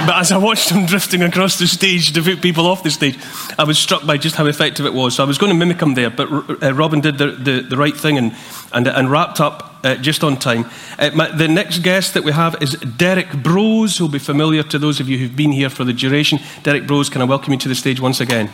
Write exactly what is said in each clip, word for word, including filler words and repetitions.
But as I watched him drifting across the stage to put people off the stage, I was struck by just how effective it was. So I was going to mimic him there, but uh, Robin did the, the, the right thing and, and, and wrapped up uh, just on time. Uh, my, the next guest that we have is Derek Brose, who'll be familiar to those of you who've been here for the duration. Derek Brose, can I welcome you to the stage once again?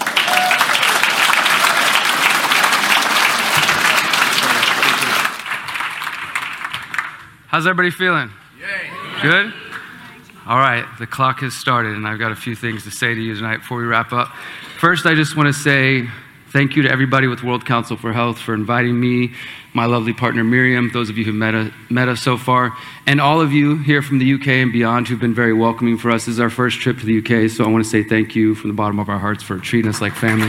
How's everybody feeling? Good? All right, the clock has started, and I've got a few things to say to you tonight before we wrap up. First, I just want to say thank you to everybody with World Council for Health for inviting me, my lovely partner Miriam, those of you who've met, a, met us so far, and all of you here from the U K and beyond who've been very welcoming for us. This is our first trip to the U K, so I want to say thank you from the bottom of our hearts for treating us like family.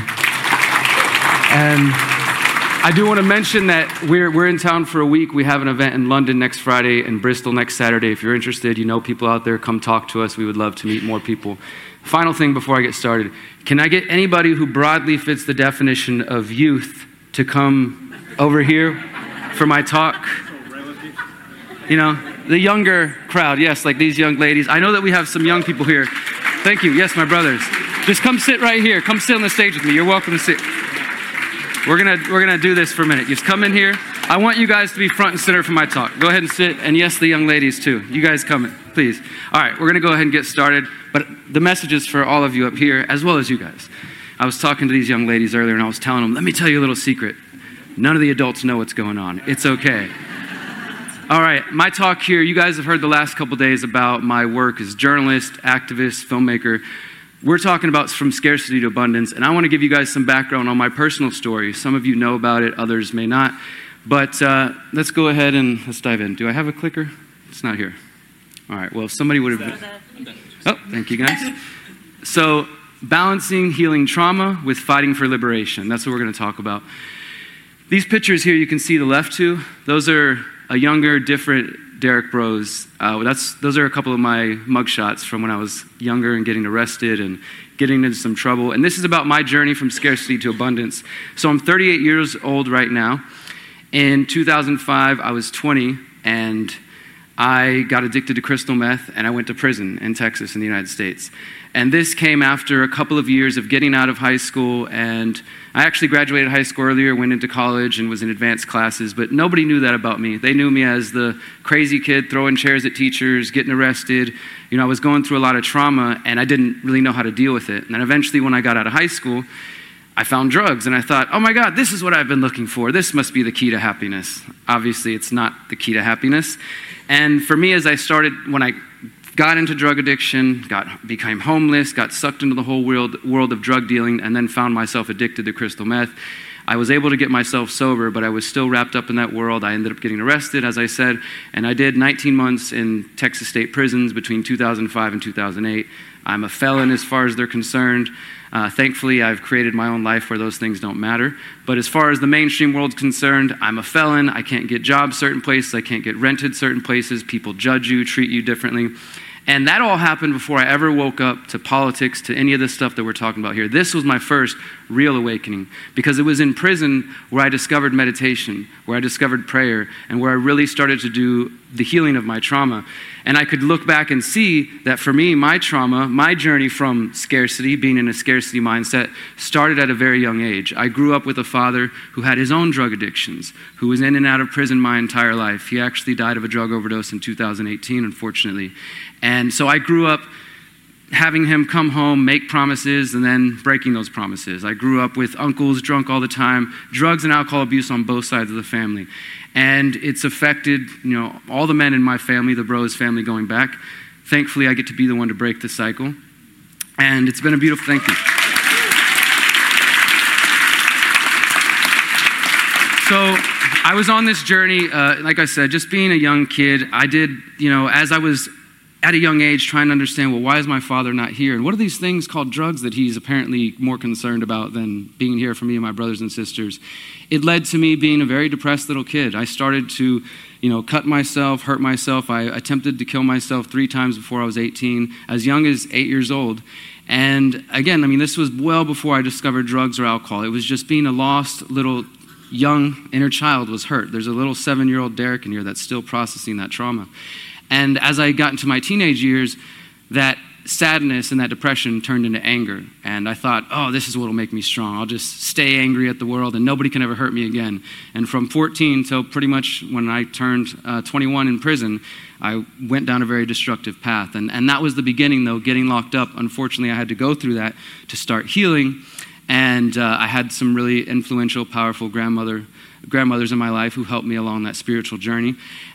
And I do want to mention that we're we're in town for a week. We have an event in London next Friday and Bristol next Saturday. If you're interested, you know people out there, come talk to us. We would love to meet more people. Final thing before I get started. Can I get anybody who broadly fits the definition of youth to come over here for my talk? You know, the younger crowd. Yes, like these young ladies. I know that we have some young people here. Thank you. Yes, my brothers. Just come sit right here. Come sit on the stage with me. You're welcome to sit. We're gonna we're gonna do this for a minute. Just come in here. I want you guys to be front and center for my talk. Go ahead and sit, and yes, the young ladies too. You guys come in, please. All right, we're gonna go ahead and get started. But the message is for all of you up here, as well as you guys. I was talking to these young ladies earlier, and I was telling them, let me tell you a little secret. None of the adults know what's going on. It's okay. All right, my talk here. You guys have heard the last couple days about my work as journalist, activist, filmmaker. We're talking about from scarcity to abundance, and I want to give you guys some background on my personal story. Some of you know about it, others may not. But uh, let's go ahead and let's dive in. Do I have a clicker? It's not here. All right, well, if somebody would have... Oh, thank you, guys. So, balancing healing trauma with fighting for liberation. That's what we're going to talk about. These pictures here, you can see the left two. Those are a younger, different Derek Brose. Uh, that's, those are a couple of my mugshots from when I was younger and getting arrested and getting into some trouble. And this is about my journey from scarcity to abundance. So I'm thirty-eight years old right now. In two thousand five, I was twenty, and I got addicted to crystal meth, and I went to prison in Texas in the United States. And this came after a couple of years of getting out of high school, and I actually graduated high school earlier, went into college, and was in advanced classes, but nobody knew that about me. They knew me as the crazy kid throwing chairs at teachers, getting arrested. You know, I was going through a lot of trauma, and I didn't really know how to deal with it. And then eventually, when I got out of high school, I found drugs, and I thought, oh my God, this is what I've been looking for. This must be the key to happiness. Obviously, it's not the key to happiness. And for me, as I started, when I got into drug addiction, got became homeless, got sucked into the whole world, world of drug dealing, and then found myself addicted to crystal meth, I was able to get myself sober, but I was still wrapped up in that world. I ended up getting arrested, as I said, and I did nineteen months in Texas state prisons between two thousand five and two thousand eight. I'm a felon as far as they're concerned. Uh, thankfully, I've created my own life where those things don't matter. But as far as the mainstream world's concerned, I'm a felon. I can't get jobs certain places. I can't get rented certain places. People judge you, treat you differently. And that all happened before I ever woke up to politics, to any of this stuff that we're talking about here. This was my first real awakening, because it was in prison where I discovered meditation, where I discovered prayer, and where I really started to do the healing of my trauma. And I could look back and see that for me, my trauma, my journey from scarcity, being in a scarcity mindset, started at a very young age. I grew up with a father who had his own drug addictions, who was in and out of prison my entire life. He actually died of a drug overdose in two thousand eighteen, unfortunately. And so I grew up having him come home, make promises, and then breaking those promises. I grew up with uncles drunk all the time, drugs and alcohol abuse on both sides of the family. And it's affected, you know, all the men in my family, the Brose family going back. Thankfully, I get to be the one to break the cycle. And it's been a beautiful, thank you. So I was on this journey, uh, like I said, just being a young kid. I did, you know, as I was at a young age trying to understand, well, why is my father not here? And what are these things called drugs that he's apparently more concerned about than being here for me and my brothers and sisters? It led to me being a very depressed little kid. I started to, you know, cut myself, hurt myself. I attempted to kill myself three times before I was eighteen, as young as eight years old. And again, I mean, this was well before I discovered drugs or alcohol. It was just being a lost little young inner child was hurt. There's a little seven-year-old Derek in here that's still processing that trauma. And as I got into my teenage years, that sadness and that depression turned into anger. And I thought, oh, this is what will make me strong. I'll just stay angry at the world and nobody can ever hurt me again. And from fourteen till pretty much when I turned uh, twenty-one in prison, I went down a very destructive path. And, and that was the beginning, though, getting locked up. Unfortunately, I had to go through that to start healing. And uh, I had some really influential, powerful grandmother, grandmothers in my life who helped me along that spiritual journey.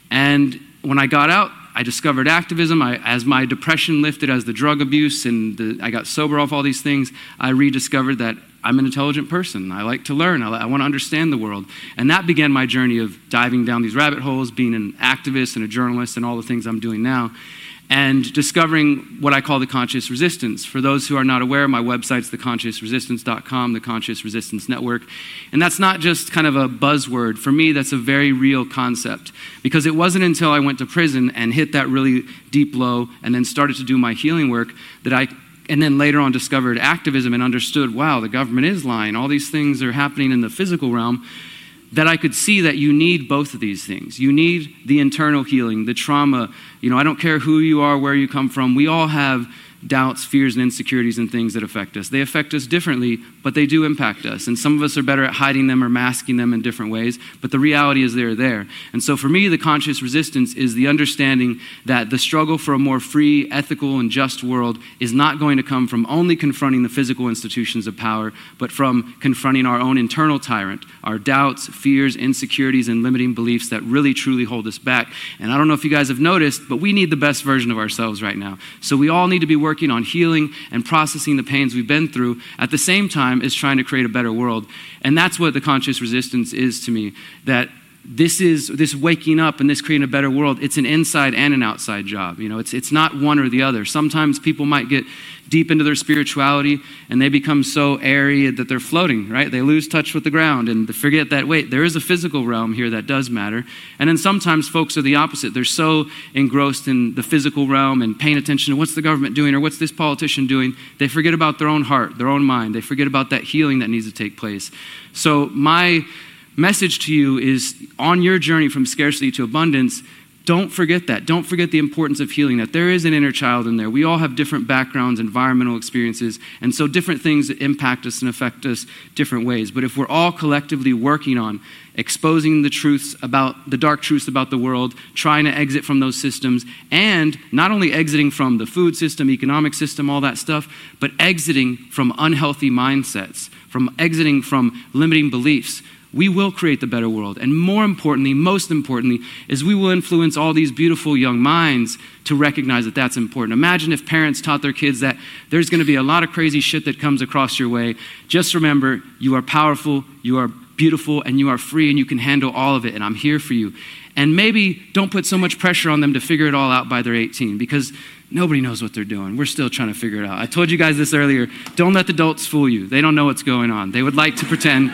And when I got out, I discovered activism. I, as my depression lifted, as the drug abuse and the, I got sober off all these things, I rediscovered that I'm an intelligent person. I like to learn. I, I want to understand the world. And that began my journey of diving down these rabbit holes, being an activist and a journalist and all the things I'm doing now, and discovering what I call the conscious resistance. For those who are not aware, my website's the conscious resistance dot com, the Conscious Resistance Network. And that's not just kind of a buzzword. For me, that's a very real concept. Because it wasn't until I went to prison and hit that really deep low and then started to do my healing work that I, and then later on discovered activism and understood, wow, the government is lying. All these things are happening in the physical realm, that I could see that you need both of these things. You need the internal healing, the trauma. You know, I don't care who you are, where you come from. We all have doubts, fears, and insecurities and things that affect us. They affect us differently, but they do impact us. And some of us are better at hiding them or masking them in different ways, but the reality is they're there. And so for me, the conscious resistance is the understanding that the struggle for a more free, ethical, and just world is not going to come from only confronting the physical institutions of power, but from confronting our own internal tyrant, our doubts, fears, insecurities, and limiting beliefs that really, truly hold us back. And I don't know if you guys have noticed, but we need the best version of ourselves right now. So we all need to be working working on healing and processing the pains we've been through at the same time as trying to create a better world. And that's what the conscious resistance is to me, that this is this waking up and this creating a better world. It's an inside and an outside job. You know, it's it's not one or the other. Sometimes people might get deep into their spirituality and they become so airy that they're floating, right? They lose touch with the ground and they forget that, wait, there is a physical realm here that does matter. And then sometimes folks are the opposite. They're so engrossed in the physical realm and paying attention to what's the government doing or what's this politician doing, they forget about their own heart, their own mind. They forget about that healing that needs to take place. So my message to you is, on your journey from scarcity to abundance, don't forget that. Don't forget the importance of healing, that there is an inner child in there. We all have different backgrounds, environmental experiences, and so different things that impact us and affect us different ways. But if we're all collectively working on exposing the truths about, the dark truths about the world, trying to exit from those systems, and not only exiting from the food system, economic system, all that stuff, but exiting from unhealthy mindsets, from exiting from limiting beliefs, we will create the better world. And more importantly, most importantly, is we will influence all these beautiful young minds to recognize that that's important. Imagine if parents taught their kids that there's going to be a lot of crazy shit that comes across your way. Just remember, you are powerful, you are beautiful, and you are free, and you can handle all of it, and I'm here for you. And maybe don't put so much pressure on them to figure it all out by they're eighteen, because nobody knows what they're doing. We're still trying to figure it out. I told you guys this earlier. Don't let the adults fool you. They don't know what's going on. They would like to pretend.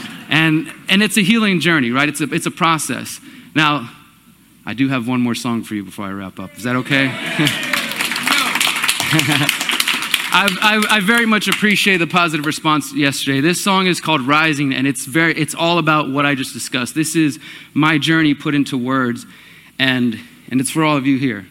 And and it's a healing journey, right? It's a it's a process. Now, I do have one more song for you before I wrap up. Is that okay? I, I, I very much appreciate the positive response yesterday. This song is called Rising, and it's very it's all about what I just discussed. This is my journey put into words, and and it's for all of you here.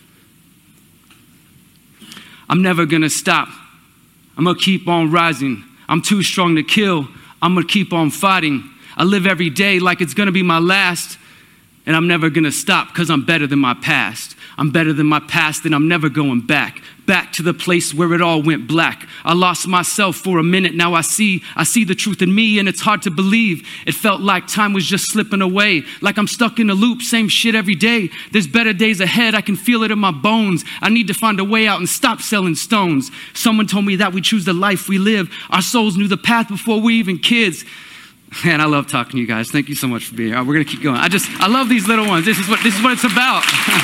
I'm never gonna stop. I'm gonna keep on rising. I'm too strong to kill. I'm going to keep on fighting. I live every day like it's going to be my last. And I'm never going to stop because I'm better than my past. I'm better than my past and I'm never going back. Back to the place where it all went black. I lost myself for a minute. Now I see, I see the truth in me and it's hard to believe. It felt like time was just slipping away. Like I'm stuck in a loop, same shit every day. There's better days ahead. I can feel it in my bones. I need to find a way out and stop selling stones. Someone told me that we choose the life we live. Our souls knew the path before we even kids. Man, I love talking to you guys. Thank you so much for being here. We're going to keep going. I just, I love these little ones. This is what, this is what it's about.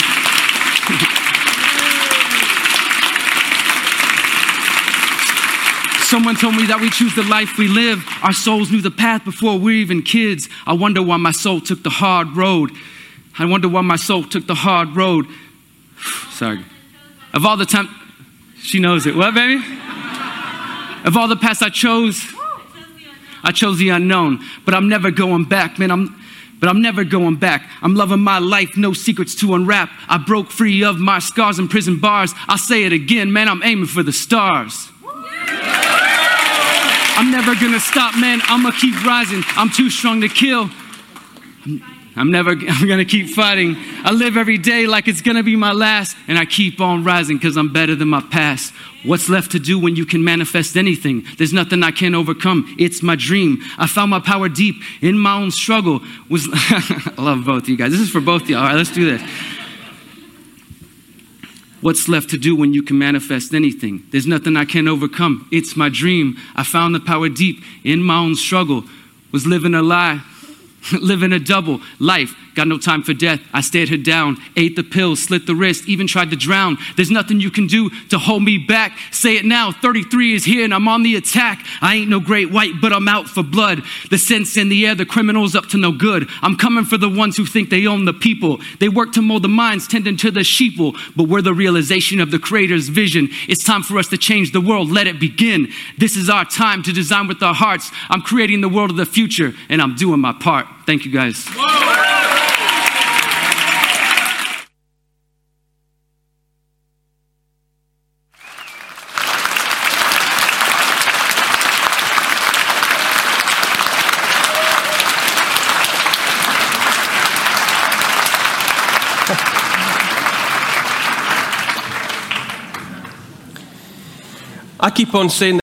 Someone told me that we choose the life we live. Our souls knew the path before we were even kids. I wonder why my soul took the hard road. I wonder why my soul took the hard road. Sorry. Of all the time, she knows it. What, baby? Of all the paths I chose, I chose the unknown, but I'm never going back, man. I'm, but I'm never going back. I'm loving my life, no secrets to unwrap. I broke free of my scars and prison bars. I'll say it again, man, I'm aiming for the stars. I'm never gonna stop, man, I'ma keep rising. I'm too strong to kill. I'm never, I'm gonna keep fighting. I live every day like it's gonna be my last, and I keep on rising because I'm better than my past. What's left to do when you can manifest anything? There's nothing I can't overcome. It's my dream. I found my power deep in my own struggle. Was I love both of you guys. This is for both of you. All right, let's do this. What's left to do when you can manifest anything? There's nothing I can't overcome. It's my dream. I found the power deep in my own struggle. Was living a lie. Living a double life, got no time for death. I stared her down, ate the pills, slit the wrist, even tried to drown. There's nothing you can do to hold me back. Say it now, thirty-three is here and I'm on the attack. I ain't no great white, but I'm out for blood. The scent's in the air, the criminal's up to no good. I'm coming for the ones who think they own the people. They work to mold the minds, tending to the sheeple. But we're the realization of the creator's vision. It's time for us to change the world, let it begin. This is our time to design with our hearts. I'm creating the world of the future and I'm doing my part. Thank you, guys. I keep on saying